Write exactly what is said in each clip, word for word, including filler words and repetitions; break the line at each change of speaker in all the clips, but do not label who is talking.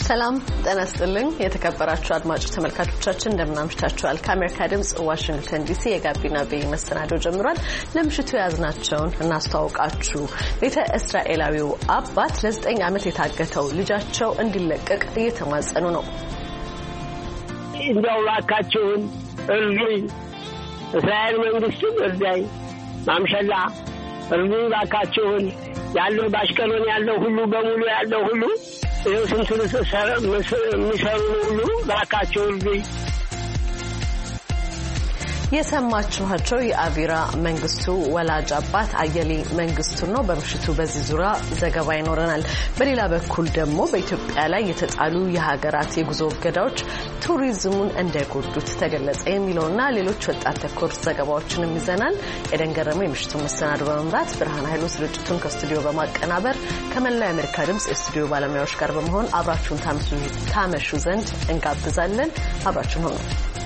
ሰላም ጤና ይስጥልኝ የተከበራችሁ አድማጭ ተመልካቾቻችን እንደምን አምሽታችኋል ከአሜሪካ ድምጽ ዋሽንግተን ዲሲ የጋቢና ቤ መሰናዶ ጀምሯል ለምሽቱ ያዝናቸውን እናስተዋውቃችሁ ቤተ እስራኤላዊው አባት ለዘጠኝ ዓመት የታገተው ልጃቸው እንዲለቀቅ እየተማጸኑ ነው
እንደው ላካችሁን እርዱኝ እስራኤል መንግስት እርዳይ ማምሸላ እርዱኝ ላካችሁን ያለው ባሽቀሎን ያለው ሁሉ በሙሉ ያለው ሁሉ የስንቱን ሚሰሩ ሁሉ ላካቸው እርዱኝ
የሰማችኋቸው የአቪራ መንግስቱ ወላጅ አባት አየሊ መንግስቱ ነው በምሽቱ በዚህ ዙሪያ ዘገባ ይኖረናል በሌላ በኩል ደግሞ በኢትዮጵያ ላይ የተጣሉ የሀገራት የጉዞ እገዳዎች ቱሪዝሙን እንደጎዱት ተገለጸ የሚለውና ሌሎች ወጣት ተኮር ዘገባዎችንም ይዘናል የደንገረመው የምሽቱ መሰናዶ በመምራት ብርሃን ኃይሉ ስርጭቱን ከስቱዲዮ በማቀናበር ከመላው የአሜሪካ ድምጽ የስቱዲዮ ባለሙያዎች ጋር በመሆን አብራችሁን ታመሹ ዘንድ እንጋብዛለን አብራችሁን ሆኑ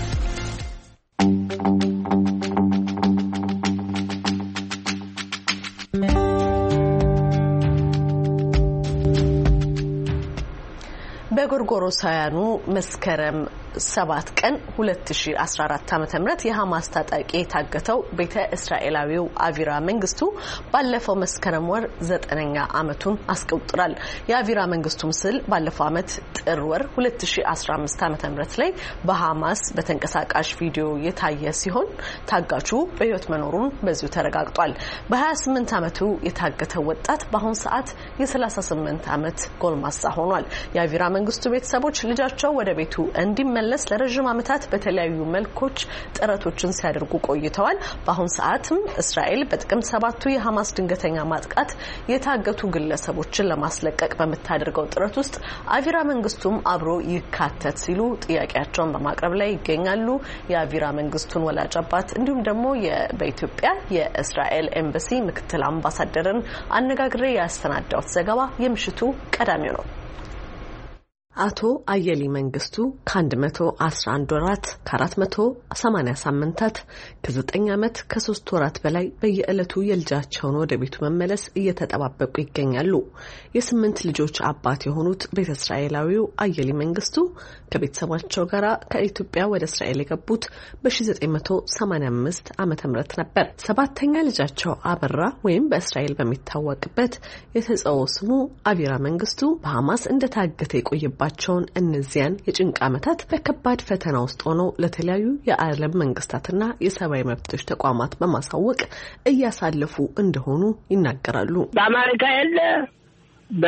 በጎርጎሮሳውያኑ መስከረም ሰባት ቀን ሁለት ሺህ አስራ አራት ዓመተ ምህረት የሐማስ ታጣቂ የታገተው ቤተ እስራኤላዊው አቪራ መንግስቱ ባለፈው መስከረም ወር ዘጠነኛ ዓመቱን አስቆጥሯል የአቪራ መንግስቱ ምስል ባለፈው ዓመት ጥር ወር ሁለት ሺህ አስራ አምስት ዓመተ ምህረት ላይ በሐማስ በተንቀሳቃሽ ቪዲዮ የታየ ሲሆን ታጋቹ በህይወት መኖሩን በዚሁ ተረጋግጧል በ28 ዓመቱ የታገተው ወጣት በአሁን ሰዓት የ38 ዓመት ጎልማሳ ሆኗል የአቪራ መንግስቱ ቤተሰቦች ልጃቸው ወደ ቤቱ እንዲመ ለስ ለረጅም ዓመታት በተለያዩ መልኮች ጥረቶችን ሲያደርጉ ቆይተዋል በአሁን ሰዓትም እስራኤል በጥቅምት ሰባቱ የሐማስ ድንገተኛ ማጥቃት የታገቱ ግለሰቦችን ለማስለቀቅ በመታደርገው ጥረት ውስጥ አቪራ መንግስቱም አብሮ ይካተት ሲሉ ጥያቄያቸውን በማቅረብ ላይ ይገኛሉ የአቪራ መንግስቱን ወላጅ አባት እንዲሁም ደግሞ በኢትዮጵያ የእስራኤል ኤምባሲ ምክትል አምባሳደርን አነጋግሬ ያስተናዳሁት ዘገባ የምሽቱ ቀዳሚው ነው አቶ አየሊ መንግስቱ ከ111 ወራት ከ480 ሳምንታት ከ9 ዓመት ከ3 ወራት በላይ በየዕለቱ የልጃቸውን ወደ ቤቱ መመለስ እየተጠባበቁ ይገኛሉ የስምንት ልጆች አባት የሆኑት ቤተ እስራኤላዊው አየሊ መንግስቱ ከቤተሰባቸው ጋር ከኢትዮጵያ ወደ እስራኤል የገቡት በ1985 ዓመተ ምህረት ነበር ሰባተኛ ልጃቸው አበራ ወይም በእስራኤል በሚታወቅበት የተጸው ስሙ አቪራ መንግስቱ በሐማስ እንደታገተ የቆየ ባቸውን እነዚያን የጭንቅ ዓመታት በከባድ ፈተና ውስጥ ሆነው ለተለያዩ የዓለም መንግስታትና የሰብአዊ መብቶች ተቋማት በማሳወቅ እያሳለፉ እንደሆኑ ይናገራሉ
በአሜሪካ ያለ በ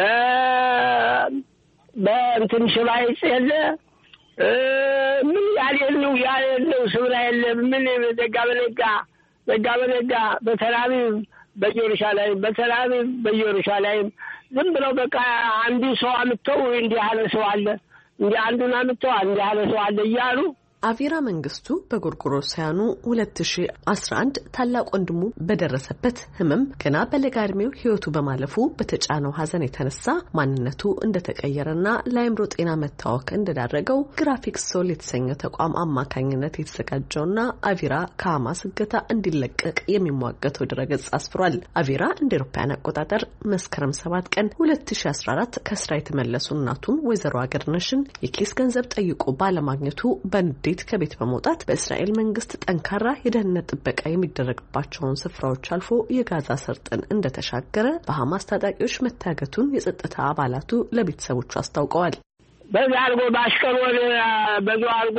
በእንትን ሽባይጽ ያለ ምን ያለው ያለው እስራኤል ምን ደጋበለጋ ደጋበለጋ በተራቢብ በኢየሩሳሌም በተራቢብ በኢየሩሳሌም ዝም ብለው በቃ አንዱ ሰው አምጥተው እንዲህ ያለ ሰው አለ እንዲህ አንዱን አምጥተው እንዲህ ያለ ሰው አለ እያሉ
አቪራ መንግስቱ በጎርጎሮሳውያኑ ሁለት ሺህ አስራ አንድ ታላቅ ወንድሙ በደረሰበት ህመም ገና በለጋ ዕድሜው ህይወቱ በማለፉ በተጫነው ሐዘን የተነሳ ማንነቱ እንደተቀየረና ለአእምሮ ጤና መታወክ እንደዳረገው ግራፊክስ ሶል የተሰኘው ተቋም አማካኝነት የተዘጋጀውና አቪራ ከሐማስ እገታ እንዲለቀቅ የሚሟገተው ድረገጽ አስፍሯል አቪራ እንደ አውሮፓውያን አቆጣጠር መስከረም ሰባት ቀን ሁለት ሺህ አስራ አራት ከስራ የተመለሱ እናቱን ወይዘሮ አገርነሽን የኬስ ገንዘብ ጠይቆ ባለማግኘቱ በንዴ ከቤት በመውጣት በእስራኤል መንግስት ጠንካራ የደህንነት ጥበቃ የሚደረግባቸውን ስፍራዎች አልፎ የጋዛ ሰርጥን እንደተሻገረ በሐማስ ታጣቂዎች መታገቱን የጸጥታ አባላቱ ለቤተሰቦቹ አስታውቀዋል
በዛልጎ ባሽቀሎን በዛልጎ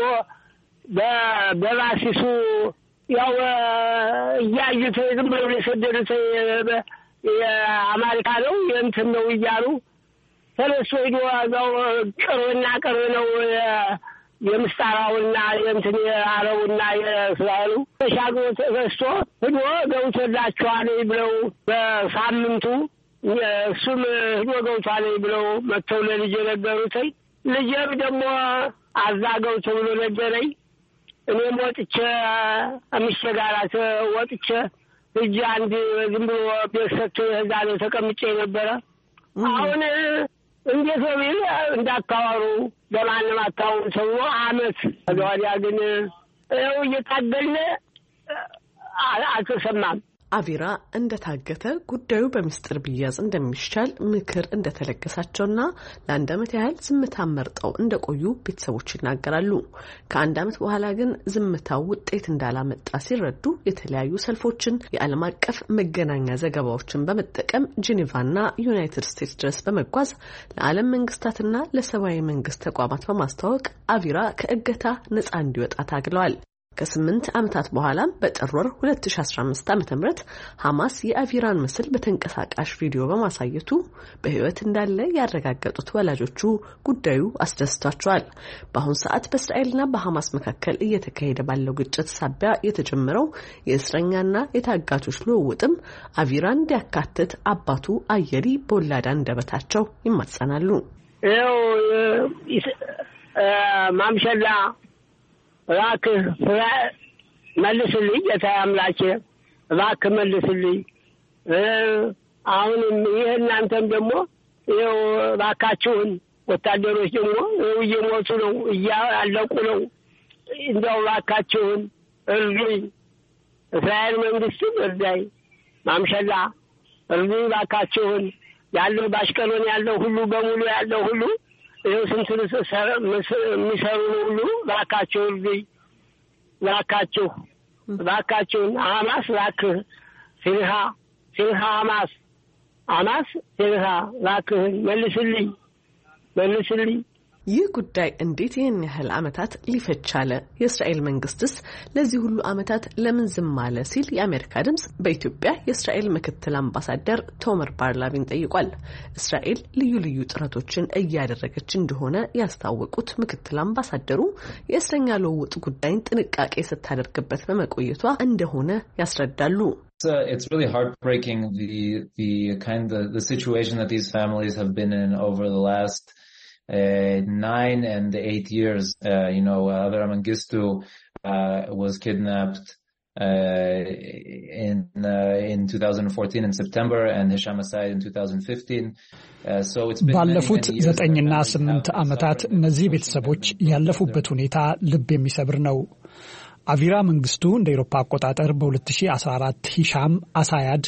በባሲሱ ያው ያዩት ዝም ብለው የሰደዱት የአሜሪካ ነው የእንትን ነው እያሉ ተለሶ ሄዶ ያው ቅርብና ቅርብ ነው የምስጣራውና የእንትን የአረቡና የእስራኤሉ ተሻግሮ ተፈስቶ ሄዶ ገብቶላቸዋል ብለው በሳምንቱ እሱም ሄዶ ገብቷል ብለው መጥተው ለልጅ ነገሩት ልጅም ደግሞ አዛገው ተብሎ ነገረኝ እኔም ወጥቼ አምሽጋራት ወጥቼ እጅ አንድ ዝም ብሎ በሰተ ህዛለ ተቀምጬ ነበር አሁን እንዴት ነው እንዳታወሩ ለማንም አታውሩ ሰው አመት ወዲያ ግን እው እየታገለ አልተሰማም
አቪራ እንደታገተ ጉዳዩ በሚስጥር ቢያዝ እንደሚሻል ምክር እንደተለገሳቸውና ለአንድ ዓመት ያህል ዝምታን መርጠው እንደቆዩ ቤተሰቦች ይናገራሉ። ከአንድ ዓመት በኋላ ግን ዝምታው ውጤት እንዳላመጣ ሲረዱ የተለያዩ ሰልፎችን፣ የዓለም አቀፍ መገናኛ ዘገባዎችን በመጠቀም ጄኔቫና ዩናይትድ ስቴትስ ድረስ በመጓዝ ለዓለም መንግስታትና ለሰብአዊ መንግስት ተቋማት በማስተዋወቅ አቪራ ከእገታ ነፃ እንዲወጣ ታግለዋል። ከስምንት ዓመታት በኋላም በጥር ወር ሁለት ሺህ አስራ አምስት ዓመተ ምህረት ሐማስ የአቪራን ምስል በተንቀሳቃሽ ቪዲዮ በማሳየቱ በህይወት እንዳለ ያረጋገጡት ወላጆቹ ጉዳዩ አስደስቷቸዋል። በአሁን ሰዓት በእስራኤልና በሐማስ መካከል እየተካሄደ ባለው ግጭት ሳቢያ የተጀመረው የእስረኛና የታጋቾች ልውውጥም አቪራን እንዲያካትት አባቱ አየሊ በወላድ አንደበታቸው ይማጸናሉ።
ይኸው ማምሸላ እባክህ መልስልኝ ጌታ አምላኬ እባክህ መልስልኝ። አሁንም ይህ እናንተም ደግሞ ይኸው እባካችሁን ወታደሮች ደግሞ እየሞቱ ነው፣ እያለቁ ነው። እንደው እባካችሁን እርዱኝ፣ እስራኤል መንግስትም እርዳይ፣ ማምሸላ እርዱኝ እባካችሁን። ያለው ባሽቀሎን ያለው ሁሉ በሙሉ ያለው ሁሉ ይኸው ስንት የሚሰሩ ሁሉ እባካችሁ እርዱኝ፣ እባካችሁ እባካችሁ ሐማስ እባክህ ሲልሃ ሲልሃ ሐማስ ሐማስ ሲልሃ እባክህን መልስልኝ መልስልኝ።
ይህ ጉዳይ እንዴት ይህን ያህል ዓመታት ሊፈጅ ቻለ? የእስራኤል መንግስትስ ለዚህ ሁሉ ዓመታት ለምን ዝም አለ? ሲል የአሜሪካ ድምጽ በኢትዮጵያ የእስራኤል ምክትል አምባሳደር ቶመር ባርላቪን ጠይቋል። እስራኤል ልዩ ልዩ ጥረቶችን እያደረገች እንደሆነ ያስታወቁት ምክትል አምባሳደሩ የእስረኛ ልውውጥ ጉዳይን ጥንቃቄ ስታደርግበት በመቆየቷ እንደሆነ ያስረዳሉ።
It's, uh, it's really heartbreaking the the kind of the situation that these families have been in over the last Uh, nine and eight years. Uh, you know, Avera Mengistu uh, was kidnapped uh, in uh, in twenty fourteen in September, and Hisham Asayed in twenty fifteen. Uh, so it's been
ባለፉት ዘጠኝና ስምንት ዓመታት እነዚህ ቤተሰቦች ያለፉበት ሁኔታ ልብ የሚሰብር ነው። አቪራ መንግስቱ እንደ አውሮፓ አቆጣጠር በ2014 ሂሻም አሳያድ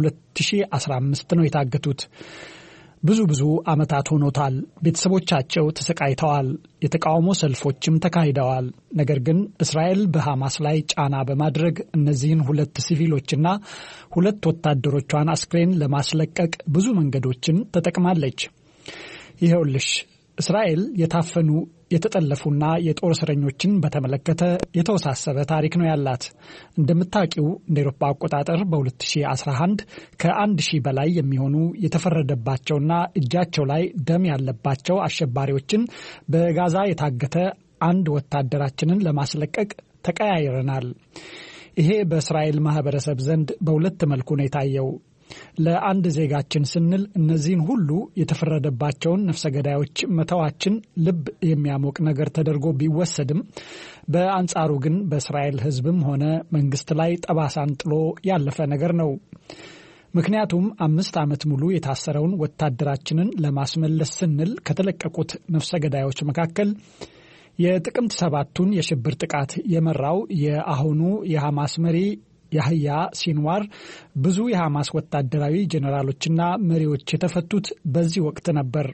በ2015 ነው የታገቱት። ብዙ ብዙ ዓመታት ሆኖታል። ቤተሰቦቻቸው ተሰቃይተዋል። የተቃውሞ ሰልፎችም ተካሂደዋል። ነገር ግን እስራኤል በሐማስ ላይ ጫና በማድረግ እነዚህን ሁለት ሲቪሎችና ሁለት ወታደሮቿን አስክሬን ለማስለቀቅ ብዙ መንገዶችን ተጠቅማለች። ይሄውልሽ እስራኤል የታፈኑ የተጠለፉና የጦር እስረኞችን በተመለከተ የተወሳሰበ ታሪክ ነው ያላት። እንደምታውቂው እንደ አውሮፓ አቆጣጠር በ2011 ከአንድ ሺህ በላይ የሚሆኑ የተፈረደባቸውና እጃቸው ላይ ደም ያለባቸው አሸባሪዎችን በጋዛ የታገተ አንድ ወታደራችንን ለማስለቀቅ ተቀያይረናል። ይሄ በእስራኤል ማህበረሰብ ዘንድ በሁለት መልኩ ነው የታየው። ለአንድ ዜጋችን ስንል እነዚህን ሁሉ የተፈረደባቸውን ነፍሰ ገዳዮች መተዋችን ልብ የሚያሞቅ ነገር ተደርጎ ቢወሰድም በአንጻሩ ግን በእስራኤል ሕዝብም ሆነ መንግስት ላይ ጠባሳን ጥሎ ያለፈ ነገር ነው። ምክንያቱም አምስት ዓመት ሙሉ የታሰረውን ወታደራችንን ለማስመለስ ስንል ከተለቀቁት ነፍሰ ገዳዮች መካከል የጥቅምት ሰባቱን የሽብር ጥቃት የመራው የአሁኑ የሐማስ መሪ ያህያ ሲንዋር ብዙ የሐማስ ወታደራዊ ጄኔራሎችና መሪዎች የተፈቱት በዚህ ወቅት ነበር።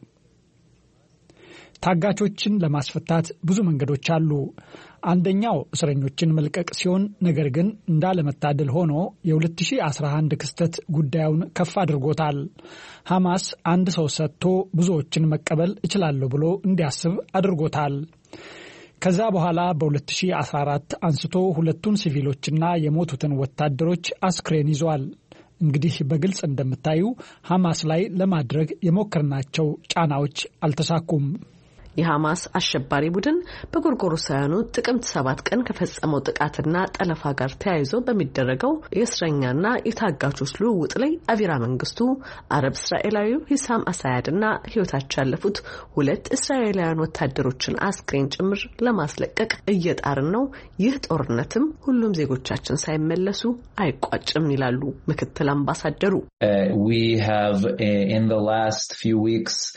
ታጋቾችን ለማስፈታት ብዙ መንገዶች አሉ። አንደኛው እስረኞችን መልቀቅ ሲሆን ነገር ግን እንዳለመታደል ሆኖ የ2011 ክስተት ጉዳዩን ከፍ አድርጎታል። ሐማስ አንድ ሰው ሰጥቶ ብዙዎችን መቀበል እችላለሁ ብሎ እንዲያስብ አድርጎታል። ከዛ በኋላ በ2014 አንስቶ ሁለቱን ሲቪሎችና የሞቱትን ወታደሮች አስክሬን ይዟል። እንግዲህ በግልጽ እንደምታዩ ሐማስ ላይ ለማድረግ የሞከርናቸው ጫናዎች አልተሳኩም።
የሐማስ አሸባሪ ቡድን በጎርጎሮሳውያኑ ጥቅምት ሰባት ቀን ከፈጸመው ጥቃትና ጠለፋ ጋር ተያይዞ በሚደረገው የእስረኛና የታጋቾች ልውውጥ ላይ አቪራ መንግስቱ፣ አረብ እስራኤላዊው ሂሳም አሳያድና ህይወታቸው ያለፉት ሁለት እስራኤላውያን ወታደሮችን አስክሬን ጭምር ለማስለቀቅ እየጣርን ነው። ይህ ጦርነትም ሁሉም ዜጎቻችን ሳይመለሱ አይቋጭም ይላሉ ምክትል አምባሳደሩ።
uh, we have uh, in the last few weeks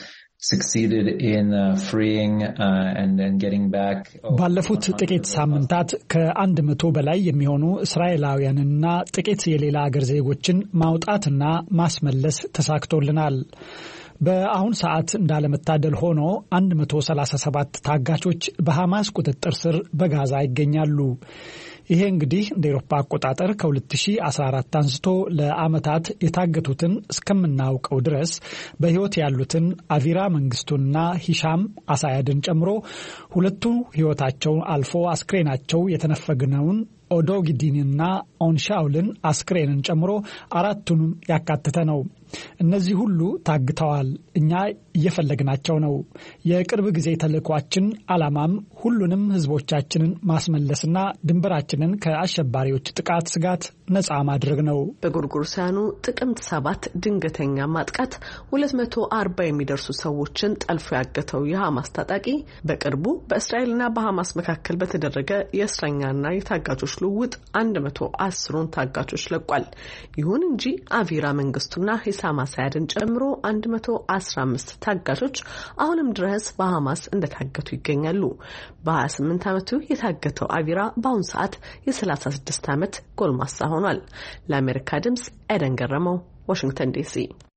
succeeded in uh, freeing uh, and then getting back.
ባለፉት ጥቂት ሳምንታት ከአንድ መቶ በላይ የሚሆኑ እስራኤላውያንና ጥቂት የሌላ ሀገር ዜጎችን ማውጣትና ማስመለስ ተሳክቶልናል። በአሁን ሰዓት እንዳለመታደል ሆኖ one hundred thirty-seven ታጋቾች በሐማስ ቁጥጥር ስር በጋዛ ይገኛሉ። ይሄ እንግዲህ እንደ አውሮፓ አቆጣጠር ከ2014 አንስቶ ለአመታት የታገቱትን እስከምናውቀው ድረስ በህይወት ያሉትን አቪራ መንግስቱና ሂሻም አሳያድን ጨምሮ ሁለቱ ህይወታቸው አልፎ አስክሬናቸው የተነፈገነውን ኦዶጊዲንና ኦንሻውልን አስክሬንን ጨምሮ አራቱንም ያካተተ ነው። እነዚህ ሁሉ ታግተዋል። እኛ እየፈለግናቸው ነው። የቅርብ ጊዜ ተልእኮአችን ዓላማም ሁሉንም ህዝቦቻችንን ማስመለስና ድንበራችንን ከአሸባሪዎች ጥቃት ስጋት ነፃ ማድረግ ነው።
በጎርጎሮሳውያኑ ጥቅምት ሰባት ድንገተኛ ማጥቃት ሁለት መቶ አርባ የሚደርሱ ሰዎችን ጠልፎ ያገተው የሐማስ ታጣቂ በቅርቡ በእስራኤልና በሐማስ መካከል በተደረገ የእስረኛና የታጋቾች ልውውጥ one hundred ten ታጋቾች ለቋል። ይሁን እንጂ አቪራ መንግስቱና ሂሳም አሳያድን ጨምሮ one hundred fifteen ታጋቾች አሁንም ድረስ በሐማስ እንደታገቱ ይገኛሉ። በ28 ዓመቱ የታገተው አቪራ በአሁን ሰዓት የ36 ዓመት ጎልማሳ ሆኗል። ለአሜሪካ ድምጽ ኤደን ገረመው ዋሽንግተን ዲሲ።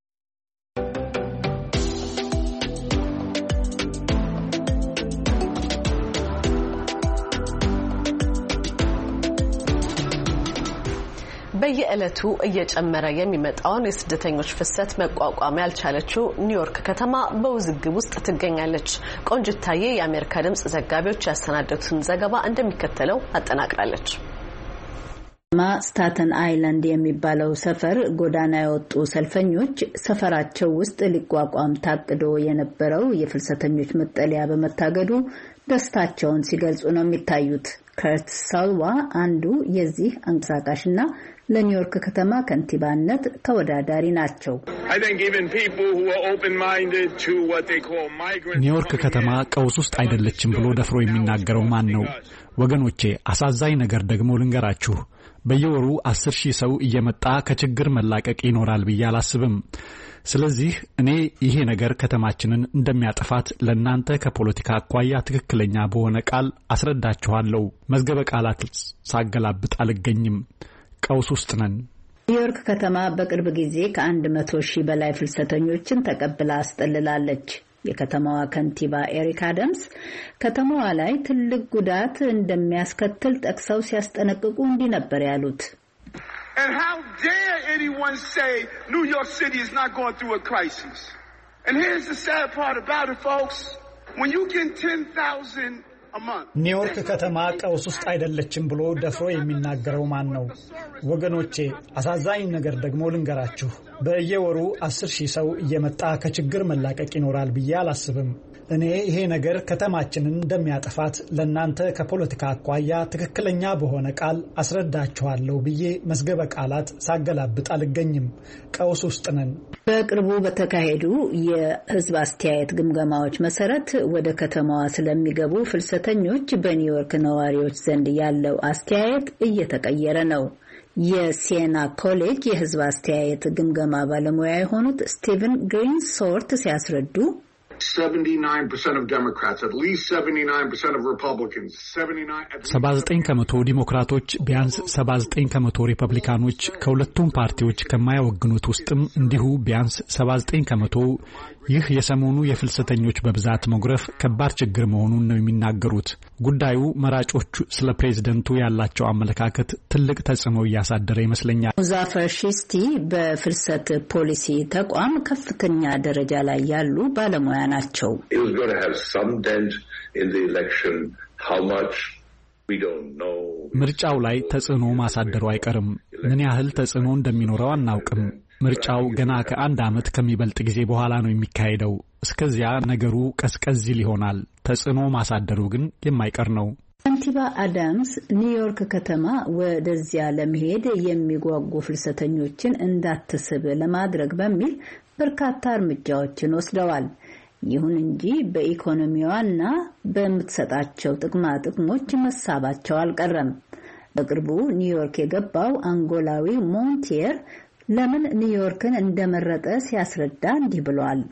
በየዕለቱ እየጨመረ የሚመጣውን የስደተኞች ፍሰት መቋቋም ያልቻለችው ኒውዮርክ ከተማ በውዝግብ ውስጥ ትገኛለች። ቆንጅታዬ የአሜሪካ ድምጽ ዘጋቢዎች ያሰናዱትን ዘገባ እንደሚከተለው አጠናቅራለች።
ስታተን አይላንድ የሚባለው ሰፈር ጎዳና የወጡ ሰልፈኞች ሰፈራቸው ውስጥ ሊቋቋም ታቅዶ የነበረው የፍልሰተኞች መጠለያ በመታገዱ ደስታቸውን ሲገልጹ ነው የሚታዩት። ከርት ሳልዋ አንዱ የዚህ አንቀሳቃሽና ለኒውዮርክ ከተማ ከንቲባነት ተወዳዳሪ ናቸው።
ኒውዮርክ ከተማ ቀውስ ውስጥ አይደለችም ብሎ ደፍሮ የሚናገረው ማን ነው? ወገኖቼ፣ አሳዛኝ ነገር ደግሞ ልንገራችሁ። በየወሩ አስር ሺህ ሰው እየመጣ ከችግር መላቀቅ ይኖራል ብዬ አላስብም። ስለዚህ እኔ ይሄ ነገር ከተማችንን እንደሚያጠፋት ለእናንተ ከፖለቲካ አኳያ ትክክለኛ በሆነ ቃል አስረዳችኋለሁ። መዝገበ ቃላት ሳገላብጥ አልገኝም። ቀውስ ውስጥ ነን።
ኒውዮርክ ከተማ በቅርብ ጊዜ ከአንድ መቶ ሺህ በላይ ፍልሰተኞችን ተቀብላ አስጠልላለች። የከተማዋ ከንቲባ ኤሪክ አደምስ ከተማዋ ላይ ትልቅ ጉዳት እንደሚያስከትል ጠቅሰው ሲያስጠነቅቁ እንዲህ ነበር ያሉት።
And how dare anyone say New York City is not going through a crisis? And here's the sad part about it, folks. When you get ten thousand a month.
ኒውዮርክ ከተማ ቀውስ ውስጥ አይደለችም ብሎ ደፍሮ የሚናገረው ማን ነው? ወገኖቼ፣ አሳዛኝ ነገር ደግሞ ልንገራችሁ። በየወሩ አስር ሺህ ሰው እየመጣ ከችግር መላቀቅ ይኖራል ብዬ አላስብም። እኔ ይሄ ነገር ከተማችንን እንደሚያጠፋት ለእናንተ ከፖለቲካ አኳያ ትክክለኛ በሆነ ቃል አስረዳችኋለሁ ብዬ መዝገበ ቃላት ሳገላብጥ አልገኝም። ቀውስ ውስጥ ነን።
በቅርቡ በተካሄዱ የሕዝብ አስተያየት ግምገማዎች መሰረት ወደ ከተማዋ ስለሚገቡ ፍልሰተኞች በኒውዮርክ ነዋሪዎች ዘንድ ያለው አስተያየት እየተቀየረ ነው። የሲየና ኮሌጅ የሕዝብ አስተያየት ግምገማ ባለሙያ የሆኑት ስቲቨን ግሪንሶርት ሲያስረዱ
seventy-nine percent of Democrats, at least seventy-nine percent of Republicans, seventy-nine
ሰባ ዘጠኝ ከመቶ ዲሞክራቶች ቢያንስ ሰባ ዘጠኝ ከመቶ ሪፐብሊካኖች ከሁለቱም ፓርቲዎች ከማያወግኑት ውስጥም እንዲሁ ቢያንስ ሰባ ዘጠኝ ከመቶ ይህ የሰሞኑ የፍልሰተኞች በብዛት መጉረፍ ከባድ ችግር መሆኑን ነው የሚናገሩት። ጉዳዩ መራጮቹ ስለ ፕሬዝደንቱ ያላቸው አመለካከት ትልቅ ተጽዕኖ እያሳደረ ይመስለኛል።
ሙዛፈር ሺስቲ በፍልሰት ፖሊሲ ተቋም ከፍተኛ ደረጃ ላይ ያሉ ባለሙያ ናቸው።
ምርጫው ላይ ተጽዕኖ ማሳደሩ አይቀርም። ምን ያህል ተጽዕኖ እንደሚኖረው አናውቅም። ምርጫው ገና ከአንድ ዓመት ከሚበልጥ ጊዜ በኋላ ነው የሚካሄደው። እስከዚያ ነገሩ ቀዝቀዝ ይሆናል። ተጽዕኖ ማሳደሩ ግን የማይቀር ነው።
ከንቲባ አዳምስ ኒውዮርክ ከተማ ወደዚያ ለመሄድ የሚጓጉ ፍልሰተኞችን እንዳትስብ ለማድረግ በሚል በርካታ እርምጃዎችን ወስደዋል። ይሁን እንጂ በኢኮኖሚዋና በምትሰጣቸው ጥቅማ ጥቅሞች መሳባቸው አልቀረም። በቅርቡ ኒውዮርክ የገባው አንጎላዊ ሞንቲየር ለምን ኒውዮርክን እንደመረጠ ሲያስረዳ እንዲህ ብሏል።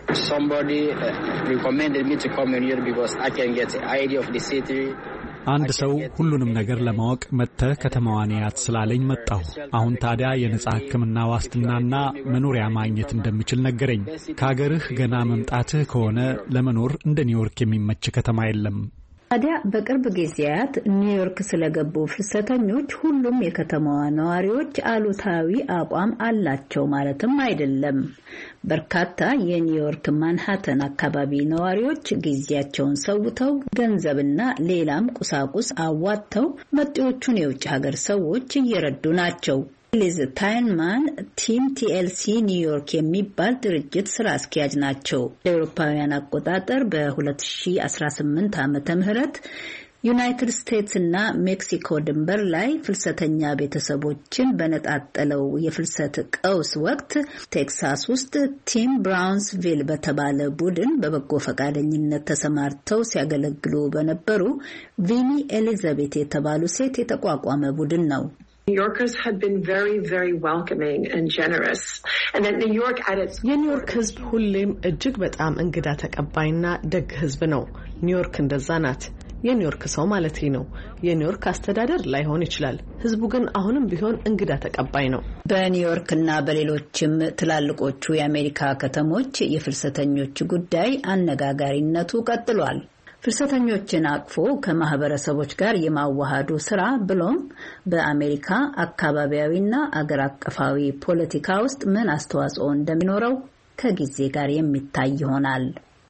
somebody uh, recommended me to come here because I can get an idea of the city.
አንድ ሰው ሁሉንም ነገር ለማወቅ መጥተህ ከተማዋን ያት ስላለኝ መጣሁ። አሁን ታዲያ የነጻ ሕክምና ዋስትናና መኖሪያ ማግኘት እንደምችል ነገረኝ። ከሀገርህ ገና መምጣትህ ከሆነ ለመኖር እንደ ኒውዮርክ የሚመች ከተማ የለም።
ታዲያ በቅርብ ጊዜያት ኒውዮርክ ስለገቡ ፍልሰተኞች ሁሉም የከተማዋ ነዋሪዎች አሉታዊ አቋም አላቸው ማለትም አይደለም። በርካታ የኒውዮርክ ማንሃተን አካባቢ ነዋሪዎች ጊዜያቸውን ሰውተው ገንዘብና ሌላም ቁሳቁስ አዋጥተው መጤዎቹን የውጭ ሀገር ሰዎች እየረዱ ናቸው። ሊዝ ታይንማን ቲም ቲኤልሲ ኒውዮርክ የሚባል ድርጅት ስራ አስኪያጅ ናቸው። ለአውሮፓውያን አቆጣጠር በ2018 ዓመተ ምህረት ዩናይትድ ስቴትስ እና ሜክሲኮ ድንበር ላይ ፍልሰተኛ ቤተሰቦችን በነጣጠለው የፍልሰት ቀውስ ወቅት ቴክሳስ ውስጥ ቲም ብራውንስቪል በተባለ ቡድን በበጎ ፈቃደኝነት ተሰማርተው ሲያገለግሉ በነበሩ ቪኒ ኤሊዛቤት የተባሉ ሴት የተቋቋመ ቡድን ነው።
New Yorkers had been very, very welcoming and generous. And that New York at its
የኒውዮርክ ህዝብ ሁሌም እጅግ በጣም እንግዳ ተቀባይና ደግ ህዝብ ነው። ኒውዮርክ እንደዛ ናት። የኒውዮርክ ሰው ማለት ነው። የኒውዮርክ አስተዳደር ላይሆን ይችላል። ህዝቡ ግን አሁንም ቢሆን እንግዳ ተቀባይ ነው።
በኒውዮርክና በሌሎችም ትላልቆቹ የአሜሪካ ከተሞች የፍልሰተኞች ጉዳይ አነጋጋሪነቱ ቀጥሏል። ፍልሰተኞችን አቅፎ ከማህበረሰቦች ጋር የማዋሃዱ ስራ ብሎም በአሜሪካ አካባቢያዊና አገር አቀፋዊ ፖለቲካ ውስጥ ምን አስተዋጽኦ እንደሚኖረው ከጊዜ ጋር የሚታይ ይሆናል።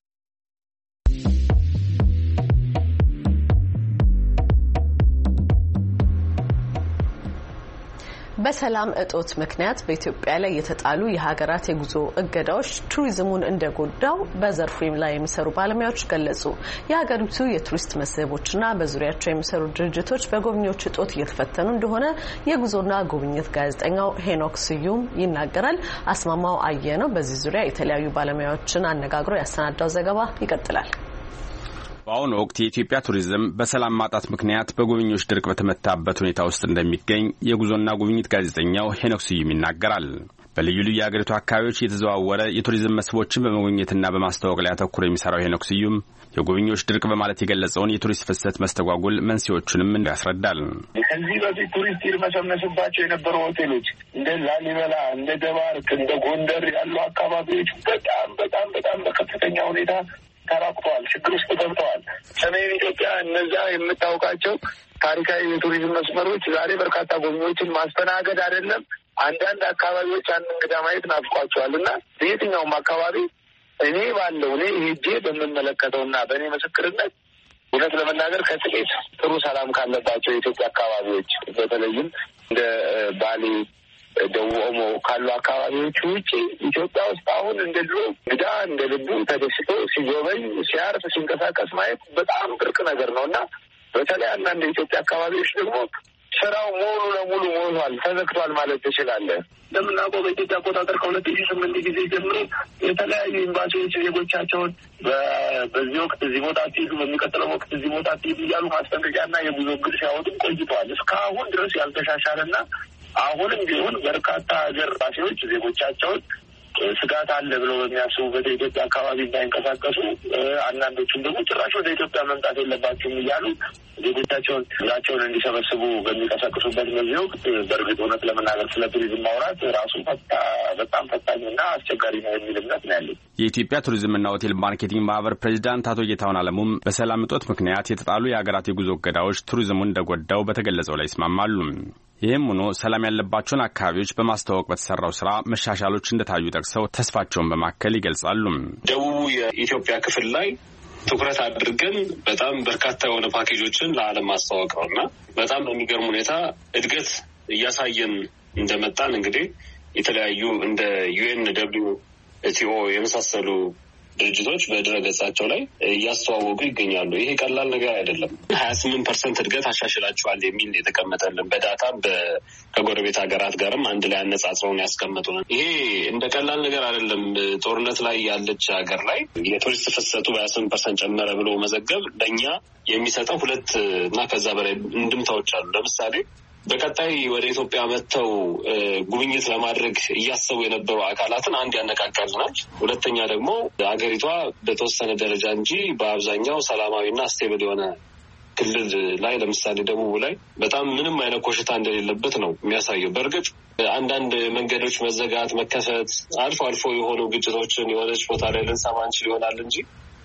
በሰላም እጦት ምክንያት በኢትዮጵያ ላይ የተጣሉ የሀገራት የጉዞ እገዳዎች ቱሪዝሙን እንደጎዳው በዘርፉ ላይ የሚሰሩ ባለሙያዎች ገለጹ። የሀገሪቱ የቱሪስት መስህቦችና በዙሪያቸው የሚሰሩ ድርጅቶች በጎብኚዎች እጦት እየተፈተኑ እንደሆነ የጉዞና ጉብኝት ጋዜጠኛው ሄኖክ ስዩም ይናገራል። አስማማው አየነው በዚህ ዙሪያ የተለያዩ ባለሙያዎችን አነጋግሮ ያሰናዳው ዘገባ ይቀጥላል።
በአሁኑ ወቅት የኢትዮጵያ ቱሪዝም በሰላም ማጣት ምክንያት በጎብኚዎች ድርቅ በተመታበት ሁኔታ ውስጥ እንደሚገኝ የጉዞና ጉብኝት ጋዜጠኛው ሄኖክ ስዩም ይናገራል። በልዩ ልዩ የአገሪቱ አካባቢዎች የተዘዋወረ የቱሪዝም መስህቦችን በመጎብኘትና በማስተዋወቅ ላይ አተኩሮ የሚሰራው ሄኖክ ስዩም የጎብኚዎች ድርቅ በማለት የገለጸውን የቱሪስት ፍሰት መስተጓጉል መንስኤዎቹንም ያስረዳል።
ከዚህ በፊት ቱሪስት ይርመሰመስባቸው የነበሩ ሆቴሎች እንደ ላሊበላ፣ እንደ ደባርቅ፣ እንደ ጎንደር ያሉ አካባቢዎች በጣም በጣም በጣም በከፍተኛ ሁኔታ ተራቁተዋል፣ ችግር ውስጥ ገብተዋል። ሰሜን ኢትዮጵያ እነዛ የምታውቃቸው ታሪካዊ የቱሪዝም መስመሮች ዛሬ በርካታ ጎብኚዎችን ማስተናገድ አይደለም አንዳንድ አካባቢዎች አንድ እንግዳ ማየት ናፍቋቸዋል። እና በየትኛውም አካባቢ እኔ ባለው እኔ ሄጄ በምመለከተውና በእኔ ምስክርነት እውነት ለመናገር ከጥቂት ጥሩ ሰላም ካለባቸው የኢትዮጵያ አካባቢዎች በተለይም እንደ ባሌ፣ ደቡብ ኦሞ ካሉ አካባቢዎች ውጪ ኢትዮጵያ ውስጥ አሁን እንደ ድሮ እንግዳ እንደ ልቡ ተደስቶ ሲጎበኝ ሲያርፍ ሲንቀሳቀስ ማየት በጣም ብርቅ ነገር ነው እና በተለይ አንዳንድ የኢትዮጵያ አካባቢዎች ደግሞ ስራው ሙሉ ለሙሉ ሞቷል፣ ተዘግቷል ማለት ትችላለህ። እንደምናውቀው በኢትዮጵያ አቆጣጠር ከሁለት ሺህ ስምንት ጊዜ ጀምሮ የተለያዩ ኤምባሲዎች ዜጎቻቸውን በዚህ ወቅት እዚህ ቦታ አትሄዱ፣ በሚቀጥለው ወቅት እዚህ ቦታ አትሄዱ እያሉ ማስጠንቀቂያና የጉዞ እግድ ሲያወጡም ቆይተዋል። እስካሁን ድረስ ያልተሻሻለና አሁንም ቢሆን በርካታ ሀገር ራሴዎች ዜጎቻቸውን ስጋት አለ ብለው በሚያስቡበት የኢትዮጵያ አካባቢ እንዳይንቀሳቀሱ፣ አንዳንዶቹም ደግሞ ጭራሽ ወደ ኢትዮጵያ መምጣት የለባቸውም እያሉ ዜጎቻቸውን ራቸውን እንዲሰበስቡ በሚንቀሳቀሱበት በዚህ ወቅት በእርግጥ እውነት ለመናገር ስለ ቱሪዝም ማውራት ራሱ በጣም ፈታኝና አስቸጋሪ ነው የሚል እምነት ነው ያለኝ።
የኢትዮጵያ ቱሪዝምና ሆቴል ማርኬቲንግ ማህበር ፕሬዚዳንት አቶ ጌታሁን አለሙም በሰላም እጦት ምክንያት የተጣሉ የሀገራት የጉዞ እገዳዎች ቱሪዝሙን እንደጎዳው በተገለጸው ላይ ይስማማሉ። ይህም ሆኖ ሰላም ያለባቸውን አካባቢዎች በማስተዋወቅ በተሰራው ስራ መሻሻሎች እንደታዩ ጠቅሰው ተስፋቸውን በማከል ይገልጻሉ።
ደቡቡ የኢትዮጵያ ክፍል ላይ ትኩረት አድርገን በጣም በርካታ የሆነ ፓኬጆችን ለዓለም ማስተዋወቅ ነው እና በጣም በሚገርም ሁኔታ እድገት እያሳየን እንደመጣን እንግዲህ የተለያዩ እንደ ዩኤን ደብሊው ቲኦ የመሳሰሉ ድርጅቶች በድረገጻቸው ላይ እያስተዋወቁ ይገኛሉ። ይሄ ቀላል ነገር አይደለም። ሀያ ስምንት ፐርሰንት እድገት አሻሽላችኋል የሚል የተቀመጠልን በዳታ ከጎረቤት ሀገራት ጋርም አንድ ላይ አነጻጽረውን ያስቀመጡ ነው። ይሄ እንደ ቀላል ነገር አይደለም። ጦርነት ላይ ያለች ሀገር ላይ የቱሪስት ፍሰቱ በሀያ ስምንት ፐርሰንት ጨመረ ብሎ መዘገብ ለእኛ የሚሰጠው ሁለት እና ከዛ በላይ እንድምታዎች አሉ። ለምሳሌ በቀጣይ ወደ ኢትዮጵያ መጥተው ጉብኝት ለማድረግ እያሰቡ የነበሩ አካላትን አንድ ያነቃቃልናል። ሁለተኛ ደግሞ አገሪቷ በተወሰነ ደረጃ እንጂ በአብዛኛው ሰላማዊና ስቴብል የሆነ ክልል ላይ ለምሳሌ ደቡብ ላይ በጣም ምንም አይነት ኮሽታ እንደሌለበት ነው የሚያሳየው። በእርግጥ አንዳንድ መንገዶች መዘጋት፣ መከፈት፣ አልፎ አልፎ የሆኑ ግጭቶችን የሆነች ቦታ ላይ ልንሰማ እንችል ይሆናል እንጂ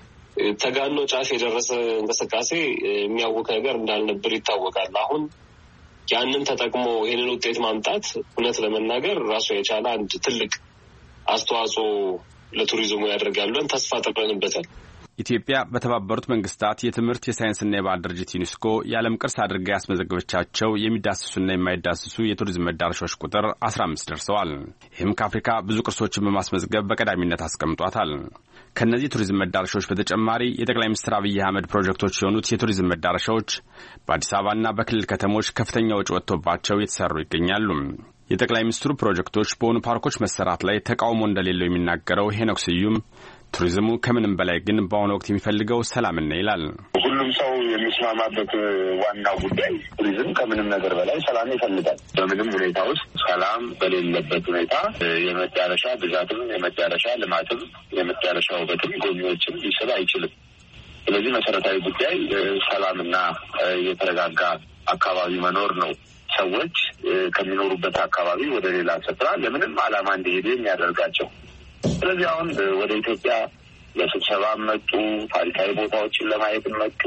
ተጋኖ ጫፍ የደረሰ እንቅስቃሴ የሚያውቅ ነገር እንዳልነበር ይታወቃል። አሁን ያንን ተጠቅሞ ይህንን ውጤት ማምጣት እውነት ለመናገር ራሱ የቻለ አንድ ትልቅ አስተዋጽኦ ለቱሪዝሙ ያደርጋል ብለን ተስፋ ጥለንበታል።
ኢትዮጵያ በተባበሩት መንግስታት የትምህርት የሳይንስና የባህል ድርጅት ዩኔስኮ የዓለም ቅርስ አድርጋ ያስመዘገበቻቸው የሚዳስሱና የማይዳስሱ የቱሪዝም መዳረሻዎች ቁጥር አስራ አምስት ደርሰዋል። ይህም ከአፍሪካ ብዙ ቅርሶችን በማስመዝገብ በቀዳሚነት አስቀምጧታል። ከነዚህ ቱሪዝም መዳረሻዎች በተጨማሪ የጠቅላይ ሚኒስትር አብይ አህመድ ፕሮጀክቶች የሆኑት የቱሪዝም መዳረሻዎች በአዲስ አበባና በክልል ከተሞች ከፍተኛ ወጪ ወጥቶባቸው የተሰሩ ይገኛሉ። የጠቅላይ ሚኒስትሩ ፕሮጀክቶች በሆኑ ፓርኮች መሰራት ላይ ተቃውሞ እንደሌለው የሚናገረው ሄኖክ ስዩም ቱሪዝሙ ከምንም በላይ ግን በአሁኑ ወቅት የሚፈልገው ሰላምን ነው ይላል።
ሁሉም ሰው የሚስማማበት ዋናው ጉዳይ ቱሪዝም ከምንም ነገር በላይ ሰላም ይፈልጋል። በምንም ሁኔታ ውስጥ ሰላም በሌለበት ሁኔታ የመዳረሻ ብዛትም የመዳረሻ ልማትም የመዳረሻ ውበትም ጎብኚዎችን ሊስብ አይችልም። ስለዚህ መሰረታዊ ጉዳይ ሰላምና የተረጋጋ አካባቢ መኖር ነው። ሰዎች ከሚኖሩበት አካባቢ ወደ ሌላ ስፍራ ለምንም ዓላማ እንዲሄዱ የሚያደርጋቸው። ስለዚህ አሁን ወደ ኢትዮጵያ ለስብሰባ መጡ፣ ታሪካዊ ቦታዎችን ለማየት መጡ፣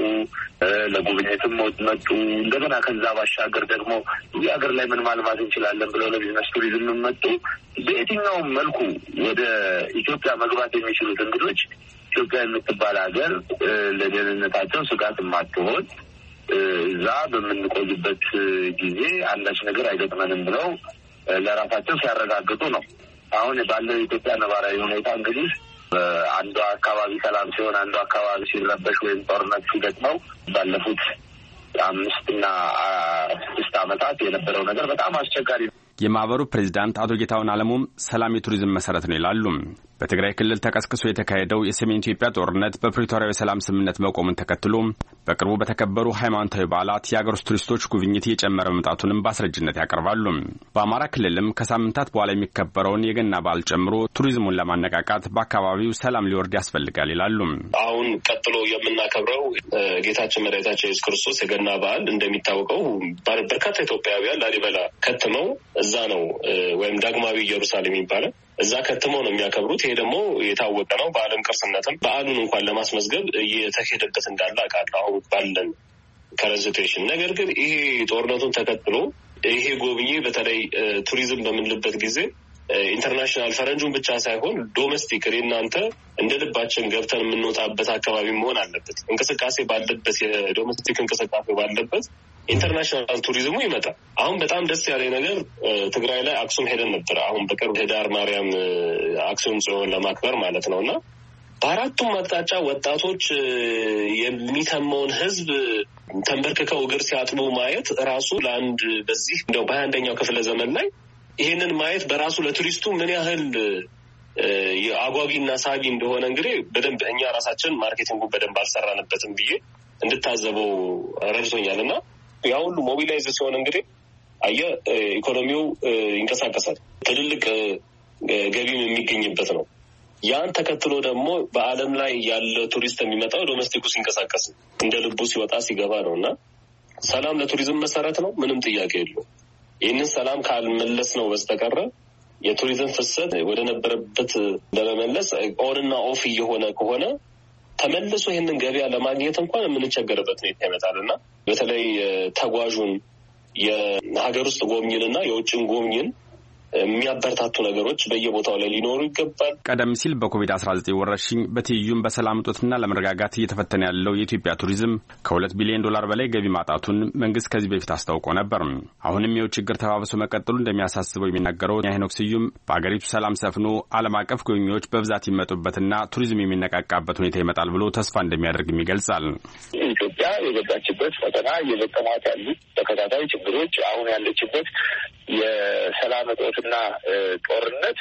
ለጉብኝትም መጡ። እንደገና ከዛ ባሻገር ደግሞ እዚህ ሀገር ላይ ምን ማልማት እንችላለን ብለው ለቢዝነስ ቱሪዝም መጡ። በየትኛውም መልኩ ወደ ኢትዮጵያ መግባት የሚችሉት እንግዶች ኢትዮጵያ የምትባል ሀገር ለደህንነታቸው ስጋት የማትሆን እዛ በምንቆይበት ጊዜ አንዳች ነገር አይገጥመንም ብለው ለራሳቸው ሲያረጋግጡ ነው። አሁን ባለው የኢትዮጵያ ነባራዊ ሁኔታ እንግዲህ አንዱ አካባቢ ሰላም ሲሆን አንዱ አካባቢ ሲረበሽ ወይም ጦርነት ሲገጥመው ባለፉት አምስትና ስድስት ዓመታት የነበረው ነገር በጣም አስቸጋሪ ነው።
የማህበሩ ፕሬዝዳንት አቶ ጌታሁን አለሙም ሰላም የቱሪዝም መሰረት ነው ይላሉ። በትግራይ ክልል ተቀስቅሶ የተካሄደው የሰሜን ኢትዮጵያ ጦርነት በፕሪቶሪያው የሰላም ስምምነት መቆሙን ተከትሎ በቅርቡ በተከበሩ ሃይማኖታዊ በዓላት የአገር ውስጥ ቱሪስቶች ጉብኝት እየጨመረ መምጣቱንም በአስረጅነት ያቀርባሉ። በአማራ ክልልም ከሳምንታት በኋላ የሚከበረውን የገና በዓል ጨምሮ ቱሪዝሙን ለማነቃቃት በአካባቢው ሰላም ሊወርድ ያስፈልጋል ይላሉ።
አሁን ቀጥሎ የምናከብረው ጌታችን መድኃኒታችን ኢየሱስ ክርስቶስ የገና በዓል እንደሚታወቀው በርካታ ኢትዮጵያውያን ላሊበላ ከትመው እዛ ነው ወይም ዳግማዊ ኢየሩሳሌም ይባላል እዛ ከትመው ነው የሚያከብሩት። ይሄ ደግሞ የታወቀ ነው። በዓለም ቅርስነትም በዓሉን እንኳን ለማስመዝገብ እየተሄደበት እንዳለ አውቃለሁ አሁን ባለን ከረንስቴሽን። ነገር ግን ይሄ ጦርነቱን ተከትሎ ይሄ ጎብኚ በተለይ ቱሪዝም በምንልበት ጊዜ ኢንተርናሽናል ፈረንጁን ብቻ ሳይሆን ዶሜስቲክ እናንተ እንደ ልባችን ገብተን የምንወጣበት አካባቢ መሆን አለበት። እንቅስቃሴ ባለበት የዶሜስቲክ እንቅስቃሴ ባለበት ኢንተርናሽናል ቱሪዝሙ ይመጣል። አሁን በጣም ደስ ያለ ነገር ትግራይ ላይ አክሱም ሄደን ነበር። አሁን በቅርብ ህዳር ማርያም አክሱም ጽዮን ለማክበር ማለት ነው እና በአራቱም አቅጣጫ ወጣቶች የሚተመውን ህዝብ ተንበርክከው እግር ሲያጥቡ ማየት ራሱ ለአንድ በዚህ እንደው በሀያ አንደኛው ክፍለ ዘመን ላይ ይህንን ማየት በራሱ ለቱሪስቱ ምን ያህል አጓጊና ሳቢ እንደሆነ እንግዲህ በደንብ እኛ ራሳችን ማርኬቲንጉ በደንብ አልሰራንበትም ብዬ እንድታዘበው ረድቶኛል እና ያ ሁሉ ሞቢላይዝ ሲሆን እንግዲህ አየህ ኢኮኖሚው ይንቀሳቀሳል፣ ትልልቅ ገቢም የሚገኝበት ነው። ያን ተከትሎ ደግሞ በዓለም ላይ ያለ ቱሪስት የሚመጣው ዶሜስቲኩ ሲንቀሳቀስ እንደ ልቡ ሲወጣ ሲገባ ነው እና ሰላም ለቱሪዝም መሰረት ነው፣ ምንም ጥያቄ የለውም። ይህንን ሰላም ካልመለስ ነው በስተቀረ የቱሪዝም ፍሰት ወደ ነበረበት ለመመለስ ኦንና ኦፍ እየሆነ ከሆነ ተመልሶ ይህንን ገበያ ለማግኘት እንኳን የምንቸገርበት ሁኔታ ይመጣልና በተለይ ተጓዡን የሀገር ውስጥ ጎብኝንና የውጭን ጎብኝን የሚያበረታቱ ነገሮች በየቦታው ላይ ሊኖሩ ይገባል።
ቀደም ሲል በኮቪድ አስራ ዘጠኝ ወረርሽኝ በትይዩም በሰላም እጦትና ለመረጋጋት እየተፈተነ ያለው የኢትዮጵያ ቱሪዝም ከሁለት ቢሊዮን ዶላር በላይ ገቢ ማጣቱን መንግስት ከዚህ በፊት አስታውቆ ነበር። አሁንም ይኸው ችግር ተባብሶ መቀጠሉ እንደሚያሳስበው የሚናገረው ሄኖክ ስዩም በአገሪቱ ሰላም ሰፍኖ ዓለም አቀፍ ጎብኚዎች በብዛት ይመጡበትና ቱሪዝም የሚነቃቃበት ሁኔታ ይመጣል ብሎ ተስፋ እንደሚያደርግም ይገልጻል።
ኢትዮጵያ የገባችበት ፈተና እየገጠሟት ያሉ ተከታታይ ችግሮች አሁን ያለችበት የሰላም እጦትና ጦርነት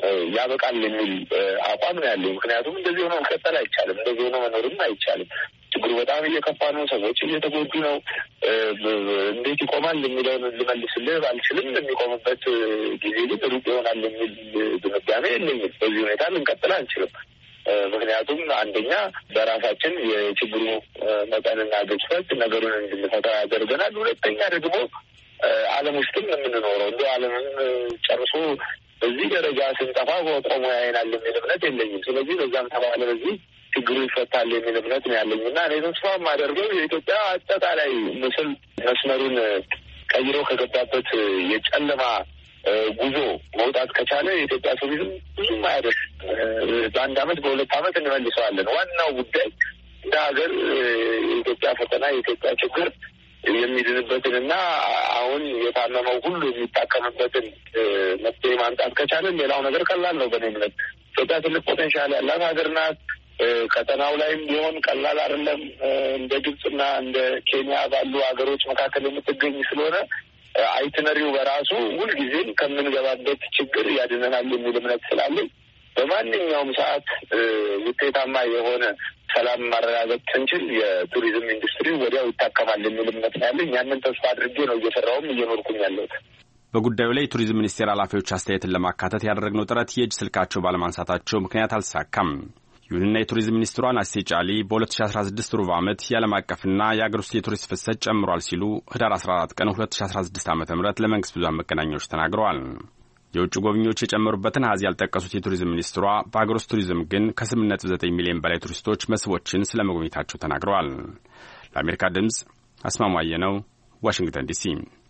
ያበቃል የሚል አቋም ነው ያለው። ምክንያቱም እንደዚህ ሆኖ መቀጠል አይቻልም፣ እንደዚህ ሆኖ መኖርም አይቻልም። ችግሩ በጣም እየከፋ ነው። ሰዎች እየተጎዱ ነው። እንዴት ይቆማል የሚለውን ልመልስልህ ባልችልም የሚቆምበት ጊዜ ግን ሩቅ ይሆናል የሚል ድምዳሜ የለኝም። በዚህ ሁኔታ ልንቀጥል አንችልም። ምክንያቱም አንደኛ በራሳችን የችግሩ መጠንና ግዝፈት ነገሩን እንድንፈታ ያደርገናል። ሁለተኛ ደግሞ ዓለም ውስጥም የምንኖረው እንደ ዓለምን ጨርሶ በዚህ ደረጃ ስንጠፋ ቆሞ ያይናል የሚል እምነት የለኝም። ስለዚህ በዛም ተባለ በዚህ ችግሩ ይፈታል የሚል እምነት ነው ያለኝ እና እኔ ተስፋ የማደርገው የኢትዮጵያ አጠቃላይ ምስል መስመሩን ቀይሮ ከገባበት የጨለማ ጉዞ መውጣት ከቻለ የኢትዮጵያ ቱሪዝም ብዙም አያደርስ በአንድ አመት በሁለት አመት እንመልሰዋለን። ዋናው ጉዳይ እንደ ሀገር የኢትዮጵያ ፈተና የኢትዮጵያ ችግር የሚድንበትንና አሁን የታመመው ሁሉ የሚታከምበትን መፍትሄ ማምጣት ከቻለን ሌላው ነገር ቀላል ነው። በእኔ እምነት ኢትዮጵያ ትልቅ ፖቴንሻል ያላት ሀገር ናት። ቀጠናው ላይም ቢሆን ቀላል አይደለም። እንደ ግብጽና እንደ ኬንያ ባሉ ሀገሮች መካከል የምትገኝ ስለሆነ አይትነሪው በራሱ ሁልጊዜም ከምንገባበት ችግር ያድነናል የሚል እምነት ስላለኝ በማንኛውም ሰዓት ውጤታማ የሆነ ሰላም ማረጋገጥ ስንችል የቱሪዝም ኢንዱስትሪ ወዲያው ይታከማል የሚል እምነት ያለኝ ያንን ተስፋ አድርጌ ነው እየሰራውም እየኖርኩኝ ያለሁት።
በጉዳዩ ላይ የቱሪዝም ሚኒስቴር ኃላፊዎች አስተያየትን ለማካተት ያደረግነው ጥረት የእጅ ስልካቸው ባለማንሳታቸው ምክንያት አልተሳካም። ይሁንና የቱሪዝም ሚኒስትሯ ናሴ ጫሊ በሁለት ሺህ አስራ ስድስት ሩብ ዓመት የዓለም አቀፍና የአገር ውስጥ የቱሪስት ፍሰት ጨምሯል ሲሉ ህዳር አስራ አራት ቀን ሁለት ሺህ አስራ ስድስት ዓመተ ምህረት ለመንግስት ብዙሃን መገናኛዎች ተናግረዋል። የውጭ ጎብኚዎች የጨመሩበትን አሃዝ ያልጠቀሱት የቱሪዝም ሚኒስትሯ በአገር ውስጥ ቱሪዝም ግን ከስምንት ነጥብ ዘጠኝ ሚሊዮን በላይ ቱሪስቶች መስህቦችን ስለመጎብኘታቸው ተናግረዋል። ለአሜሪካ ድምጽ አስማማየ ነው፣ ዋሽንግተን ዲሲ።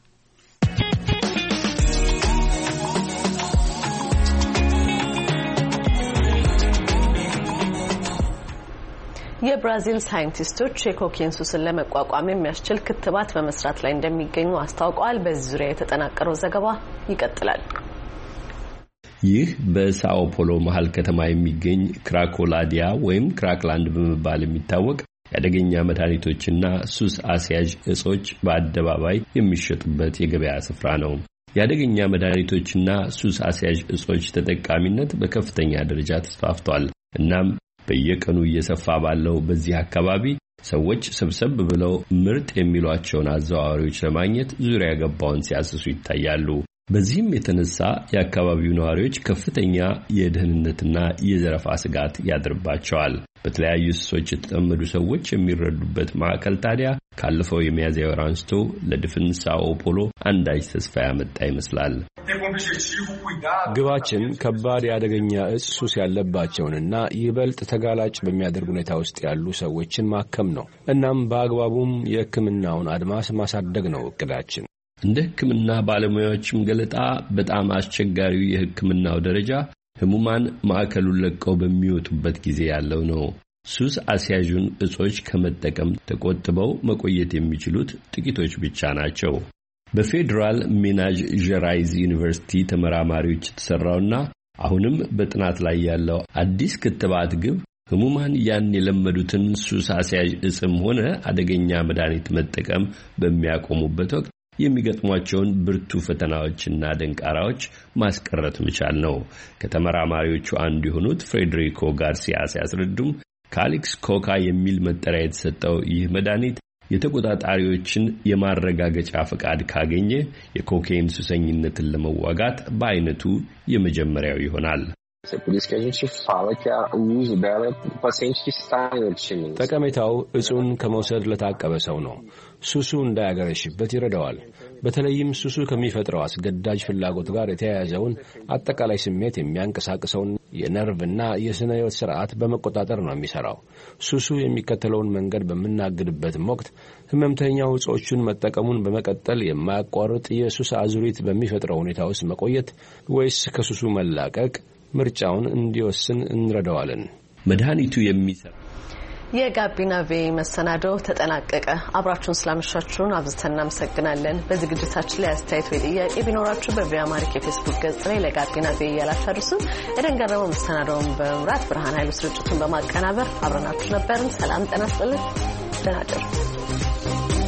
የብራዚል ሳይንቲስቶች የኮኬን ሱስን ለመቋቋም የሚያስችል ክትባት በመስራት ላይ እንደሚገኙ አስታውቀዋል። በዚህ ዙሪያ የተጠናቀረው ዘገባ ይቀጥላል።
ይህ በሳኦ ፖሎ መሃል ከተማ የሚገኝ ክራኮላዲያ ወይም ክራክላንድ በመባል የሚታወቅ የአደገኛ መድኃኒቶችና ሱስ አስያዥ እጾች በአደባባይ የሚሸጡበት የገበያ ስፍራ ነው። የአደገኛ መድኃኒቶችና ሱስ አስያዥ እጾች ተጠቃሚነት በከፍተኛ ደረጃ ተስፋፍቷል። እናም በየቀኑ እየሰፋ ባለው በዚህ አካባቢ ሰዎች ሰብሰብ ብለው ምርጥ የሚሏቸውን አዘዋዋሪዎች ለማግኘት ዙሪያ ገባውን ሲያስሱ ይታያሉ። በዚህም የተነሳ የአካባቢው ነዋሪዎች ከፍተኛ የደህንነትና የዘረፋ ስጋት ያድርባቸዋል። በተለያዩ ሱሶች የተጠመዱ ሰዎች የሚረዱበት ማዕከል ታዲያ ካለፈው የሚያዝያ ወር አንስቶ ለድፍን ሳኦ ፖሎ አንዳች ተስፋ ያመጣ ይመስላል።
ግባችን ከባድ የአደገኛ እጽ ሱስ ያለባቸውንና ይበልጥ ተጋላጭ በሚያደርግ ሁኔታ ውስጥ ያሉ ሰዎችን ማከም ነው። እናም በአግባቡም የሕክምናውን አድማስ ማሳደግ ነው እቅዳችን።
እንደ ሕክምና ባለሙያዎችም ገለጣ በጣም አስቸጋሪው የሕክምናው ደረጃ ህሙማን ማዕከሉን ለቀው በሚወጡበት ጊዜ ያለው ነው። ሱስ አስያዡን እጾች ከመጠቀም ተቆጥበው መቆየት የሚችሉት ጥቂቶች ብቻ ናቸው። በፌዴራል ሚናጅ ጀራይዝ ዩኒቨርሲቲ ተመራማሪዎች የተሰራውና አሁንም በጥናት ላይ ያለው አዲስ ክትባት ግብ ህሙማን ያን የለመዱትን ሱስ አስያዥ እጽም ሆነ አደገኛ መድኃኒት መጠቀም በሚያቆሙበት ወቅት የሚገጥሟቸውን ብርቱ ፈተናዎችና ደንቃራዎች ማስቀረት መቻል ነው። ከተመራማሪዎቹ አንዱ የሆኑት ፍሬድሪኮ ጋርሲያ ሲያስረዱም ካሊክስ ኮካ የሚል መጠሪያ የተሰጠው ይህ መድኃኒት የተቆጣጣሪዎችን የማረጋገጫ ፈቃድ ካገኘ የኮኬን ሱሰኝነትን ለመዋጋት በአይነቱ የመጀመሪያው ይሆናል።
ጠቀሜታው እጹን ከመውሰድ ለታቀበ ሰው ነው። ሱሱ እንዳያገረሽበት ይረዳዋል። በተለይም ሱሱ ከሚፈጥረው አስገዳጅ ፍላጎት ጋር የተያያዘውን አጠቃላይ ስሜት የሚያንቀሳቅሰውን የነርቭና የስነ ህይወት ስርዓት በመቆጣጠር ነው የሚሰራው። ሱሱ የሚከተለውን መንገድ በምናግድበትም ወቅት ህመምተኛው እጾቹን መጠቀሙን በመቀጠል የማያቋርጥ የሱስ አዙሪት በሚፈጥረው ሁኔታ ውስጥ መቆየት ወይስ ከሱሱ መላቀቅ ምርጫውን እንዲወስን እንረዳዋለን።
መድኃኒቱ የሚሰራ
የጋቢና ቬ መሰናዶው ተጠናቀቀ። አብራችሁን ስላመሻችሁን አብዝተን እናመሰግናለን። በዝግጅታችን ላይ አስተያየት ወይ ጥያቄ ቢኖራችሁ በቪኦኤ አማርኛ የፌስቡክ ገጽ ላይ ለጋቢና ቬ ያላችሁ አድርሱን። ኤደን ገረመው መሰናዶውን በመምራት ብርሃን ኃይሉ ስርጭቱን በማቀናበር አብረናችሁ ነበርን። ሰላም ጤና ይስጥልን። ደህና እደሩ።